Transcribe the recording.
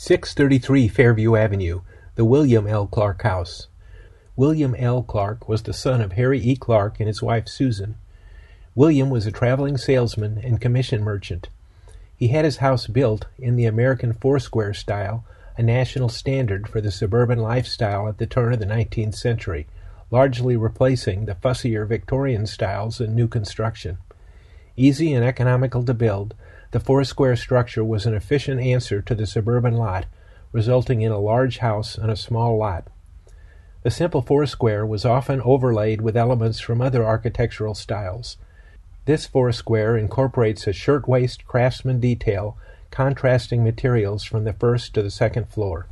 633 Fairview Avenue, the William L. Clark House. William L. Clark was the son of Harry E. Clark and his wife Susan. William was a traveling salesman and commission merchant. He had his house built in the American Foursquare style, a national standard for the suburban lifestyle at the turn of the 19th century, largely replacing the fussier Victorian styles in new construction. Easy and economical to build, the Foursquare structure was an efficient answer to the suburban lot, resulting in a large house on a small lot. The simple Foursquare was often overlaid with elements from other architectural styles. This Foursquare incorporates a shirtwaist craftsman detail contrasting materials from the first to the second floor.